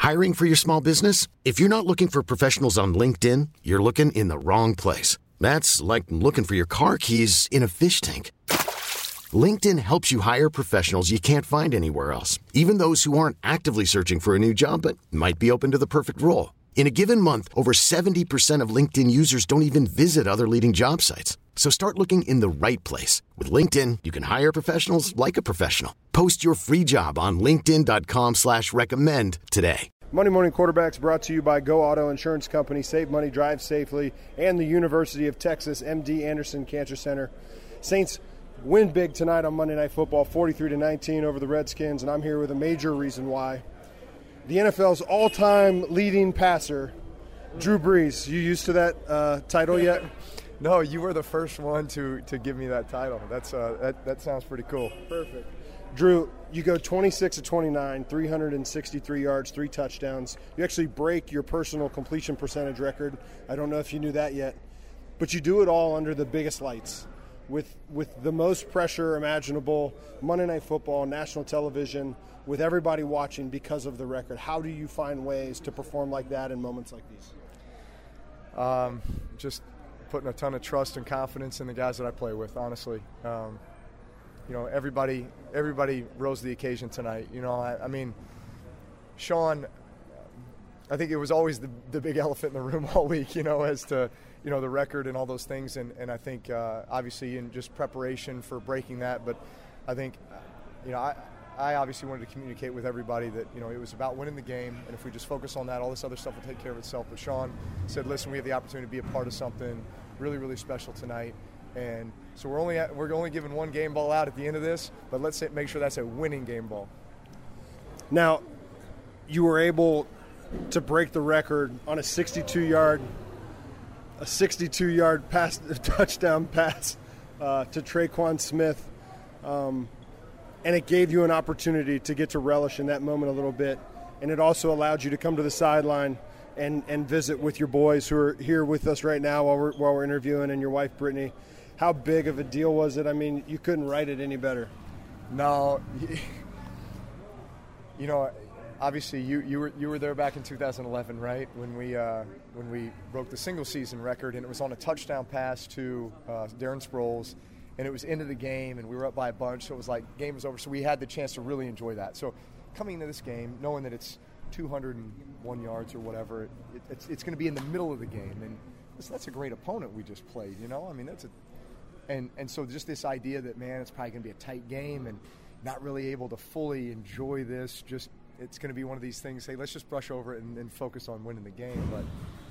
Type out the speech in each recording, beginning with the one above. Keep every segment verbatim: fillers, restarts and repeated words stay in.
Hiring for your small business? If you're not looking for professionals on LinkedIn, you're looking in the wrong place. That's like looking for your car keys in a fish tank. LinkedIn helps you hire professionals you can't find anywhere else, even those who aren't actively searching for a new job but might be open to the perfect role. In a given month, over seventy percent of LinkedIn users don't even visit other leading job sites. So start looking in the right place. With LinkedIn, you can hire professionals like a professional. Post your free job on linkedin.com slash recommend today. Monday Morning Quarterbacks brought to you by Go Auto Insurance Company. Save money, drive safely, and the University of Texas M D Anderson Cancer Center. Saints win big tonight on Monday Night Football, forty-three to nineteen over the Redskins, and I'm here with a major reason why. The N F L's all-time leading passer, Drew Brees. You used to that uh, title yet? No, you were the first one to, to give me that title. That's uh, that, that sounds pretty cool. Perfect. Drew, you go twenty-six to twenty-nine, three hundred sixty-three yards, three touchdowns. You actually break your personal completion percentage record. I don't know if you knew that yet. But you do it all under the biggest lights, with with the most pressure imaginable, Monday Night Football, national television, with everybody watching because of the record. How do you find ways to perform like that in moments like these? Um, just putting a ton of trust and confidence in the guys that I play with, honestly. Um, you know, everybody everybody rose to the occasion tonight. You know, I, I mean, Sean, I think it was always the, the big elephant in the room all week, you know, as to, you know, the record and all those things. And, and I think, uh, obviously, in just preparation for breaking that. But I think, you know, I, I obviously wanted to communicate with everybody that, you know, it was about winning the game. And if we just focus on that, all this other stuff will take care of itself. But Sean said, listen, we have the opportunity to be a part of something really, really special tonight. And so we're only at, we're only giving one game ball out at the end of this, but let's say, make sure that's a winning game ball. Now, you were able to break the record on a sixty-two yard a sixty-two yard pass, touchdown pass uh, to Traquan Smith, um, and it gave you an opportunity to get to relish in that moment a little bit, and it also allowed you to come to the sideline and, and visit with your boys who are here with us right now while we're while we're interviewing, and your wife Brittany. How big of a deal was it? I mean, you couldn't write it any better. No, you know, obviously you, you were you were there back in two thousand eleven, right? When we uh, when we broke the single season record, and it was on a touchdown pass to uh, Darren Sproles, and it was into the game, and we were up by a bunch, so it was like game was over. So we had the chance to really enjoy that. So coming into this game, knowing that it's two hundred one yards or whatever, it, it's it's going to be in the middle of the game, and listen, that's a great opponent we just played. You know, I mean that's a And and so just this idea that, man, it's probably going to be a tight game and not really able to fully enjoy this, just it's going to be one of these things, hey, let's just brush over it and, and focus on winning the game. But,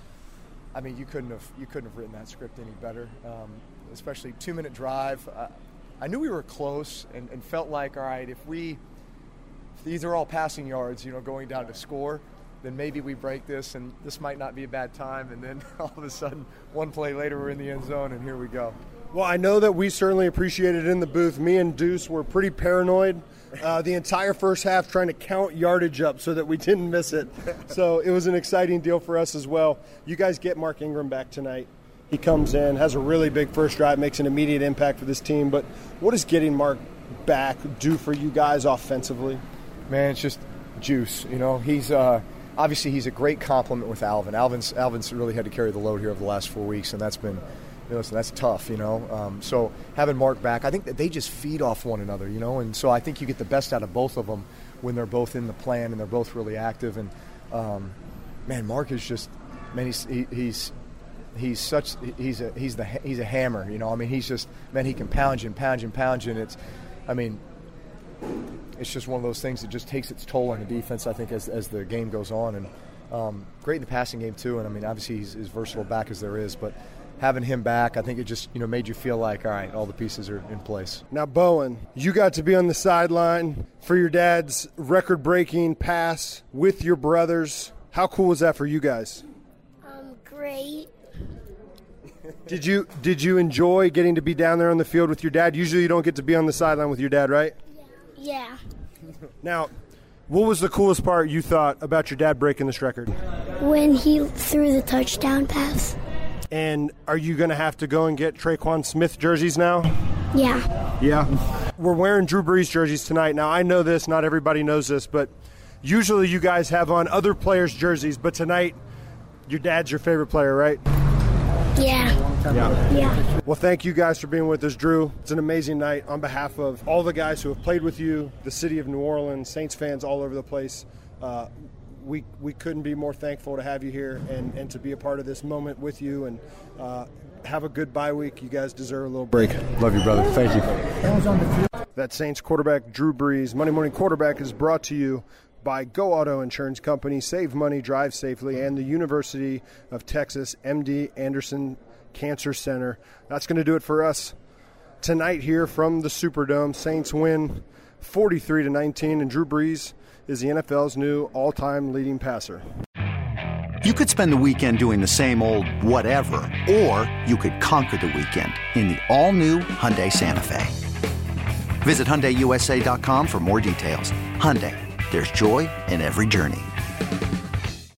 I mean, you couldn't have you couldn't have written that script any better, um, especially two-minute drive. Uh, I knew we were close and, and felt like, all right, if we if these are all passing yards, you know, going down to score, then maybe we break this, and this might not be a bad time. And then all of a sudden, one play later, we're in the end zone, and here we go. Well, I know that we certainly appreciated it in the booth. Me and Deuce were pretty paranoid uh, the entire first half, trying to count yardage up so that we didn't miss it. So it was an exciting deal for us as well. You guys get Mark Ingram back tonight. He comes in, has a really big first drive, makes an immediate impact for this team. But what does getting Mark back do for you guys offensively? Man, it's just juice. You know, he's uh, obviously he's a great complement with Alvin. Alvin's Alvin's really had to carry the load here over the last four weeks, and that's been – You know, listen, that's tough, you know. Um, so having Mark back, I think that they just feed off one another, you know. And so I think you get the best out of both of them when they're both in the plan and they're both really active. And um, man, Mark is just, man, he's he, he's he's such he's a he's the he's a hammer, you know. I mean, he's just, man, he can pound you and pound you and pound you. And it's, I mean, it's just one of those things that just takes its toll on the defense, I think, as as the game goes on. And um, great in the passing game too. And I mean, obviously he's as versatile back as there is, but having him back, I think it just, you know, made you feel like, all right, all the pieces are in place. Now, Bowen, you got to be on the sideline for your dad's record-breaking pass with your brothers. How cool was that for you guys? Um, great. Did you did you enjoy getting to be down there on the field with your dad? Usually you don't get to be on the sideline with your dad, right? Yeah. Now, what was the coolest part you thought about your dad breaking this record? When he threw the touchdown pass. And are you going to have to go and get Traquan Smith jerseys now? Yeah. Yeah. We're wearing Drew Brees jerseys tonight. Now, I know this, not everybody knows this, but Usually you guys have on other players' jerseys, but tonight your dad's your favorite player, right? Yeah. Yeah. Yeah. Well, thank you guys for being with us, Drew. It's an amazing night. On behalf of all the guys who have played with you, the city of New Orleans, Saints fans all over the place, uh, we we couldn't be more thankful to have you here and, and to be a part of this moment with you. And uh, have a good bye week. You guys deserve a little break. Love you, brother. Thank you. That Saints quarterback, Drew Brees. Monday Morning Quarterback is brought to you by Go Auto Insurance Company, Save Money, Drive Safely, and the University of Texas M D Anderson Cancer Center. That's going to do it for us tonight here from the Superdome. Saints win forty-three to nineteen, and Drew Brees is the N F L's new all-time leading passer. You could spend the weekend doing the same old whatever, or you could conquer the weekend in the all-new Hyundai Santa Fe. Visit Hyundai U S A dot com for more details. Hyundai, there's joy in every journey.